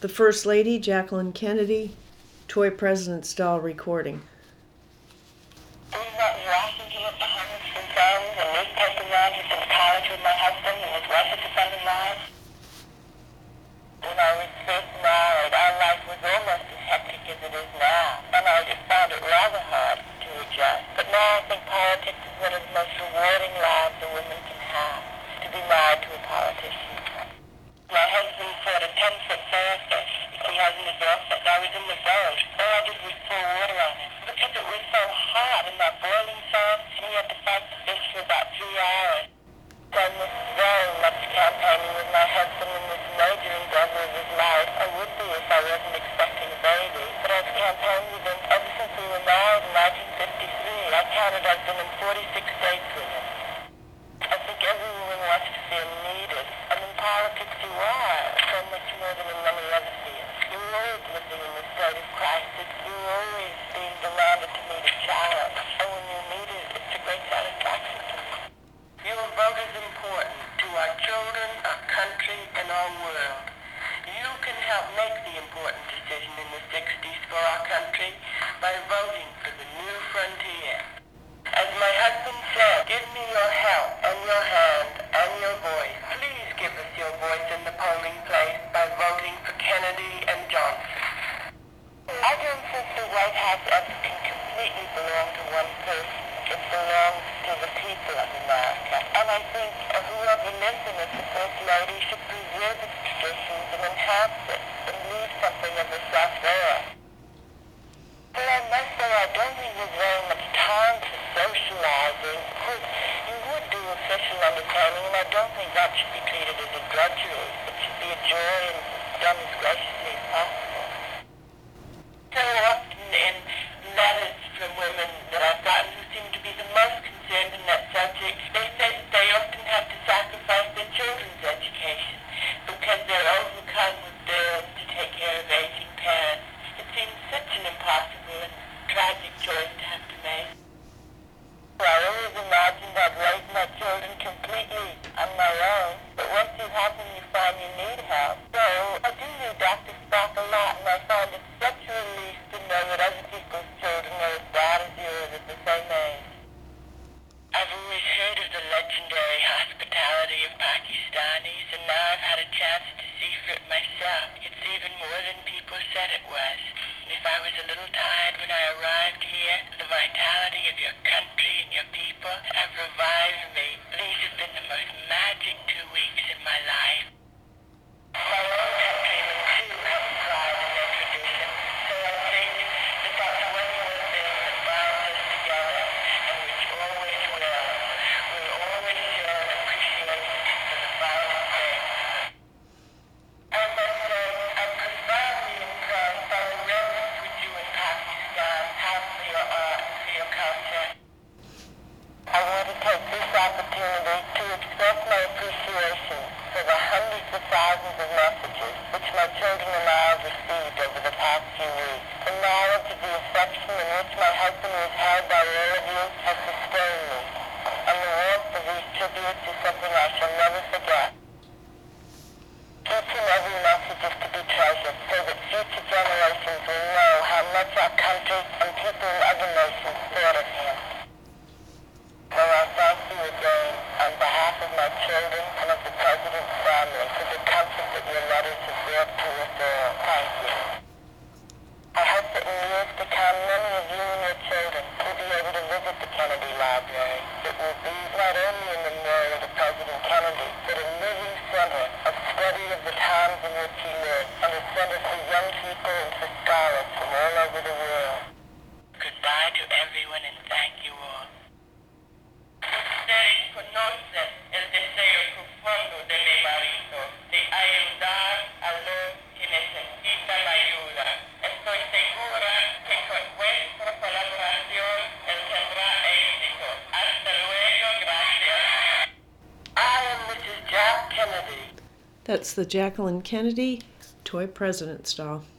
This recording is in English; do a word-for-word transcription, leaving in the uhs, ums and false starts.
The First Lady, Jacqueline Kennedy, Toy President Style recording. We met in Washington at the Hunters and Sons and newspaper runs at the college with my husband and his wife at the Sunday Live. When I was first married, our life was almost as hectic as it is now, and I just found it rather hard to adjust. But now I think politics is one of the most rewarding lives a woman can have, to be married to a politician. My husband fought a ten-foot faster. He hasn't addressed it. I was in the boat. All I did was pour water on it. Because it was so hot and that boiling sun, and he had to fight the fish for about three hours. Done this very much campaigning with my husband in this major endeavor of his life. I would be if I wasn't expecting a baby. But I've campaigned with him ever since we were married in nineteen fifty-three. I counted I've been in forty-six states with him. I think every woman wants to feel needed. And in politics you are, so much more than in many other fields. You're always living in the state of crisis. You're always being demanded to meet a challenge. And when you're needed, it's a great satisfaction to me. Your vote is important to our children, our country, and our world. You can help make the important decision in the sixties for our country by voting for the new frontier. As my husband said, give me your help and your hand and your voice. Please give us your voice in the polling place by voting for Kennedy and Johnson. I don't think the White House ever can completely belong to one person. It belongs to the people of America. And I think whoever lives in it, the First Lady, should preserve its traditions and enhance it and leave something of herself there. But I must say I don't think there's very much time for socializing. Of course, you would do official entertaining, and I don't think that should be treated as a drudgery. It should be a joy and done as graciously as possible. So often in letters from women that I've gotten who seem to be the most concerned in that subject, they say that they often have to sacrifice their children's education because they're overcome with bills to take care of aging parents. It seems such an impossible and tragic choice to have to make. I always imagined I'd raise my children completely on my own, but once you have them, you find you need help. So I do read Doctor Spock a lot, and I find it such a relief to know that other people's children are as bad as yours at the same age. I've always heard of the legendary hospitality of Pakistanis, and now I've had a chance to see for it myself. It's even more than people said it was. And if I was a little tired when I arrived here, the vitality of your country and your people have revived me. These have been the most magic two weeks in my life. My own countrymen, too, have pride in their tradition, so I think that that's one more thing that binds us together, and which always will. We'll always show an appreciation for the violent things. I must say, I'm profoundly impressed by the reverence which you in Pakistan have for your art and for your culture. I want to take this opportunity to express my appreciation for the hundreds of thousands of messages which my children and I have received over the past few weeks. The knowledge of the affection in which my husband was held by all of you has sustained me, and the warmth of these tributes is something I shall never forget. Each and every message is to be treasured so that future generations will know how much our country and people in other nations thought of him. So I thank you again on behalf of my children and of the President's family for the comfort that your letters have brought to us all. Thank you. I hope that in years to come, many of you and your children will be able to visit the Kennedy Library. It will be not only a memorial to President Kennedy, but a living center of study of the times in which he lived, and a center for young people and for scholars from all over the world. Goodbye to everyone, and thank you all. Usted conoce el deseo profundo de mi marido de ayudar a los que necesitan ayuda. Estoy segura que con vuestra colaboración él tendrá éxito. Hasta luego, gracias. I am Missus Jack Kennedy. That's the Jacqueline Kennedy, Toy President Style.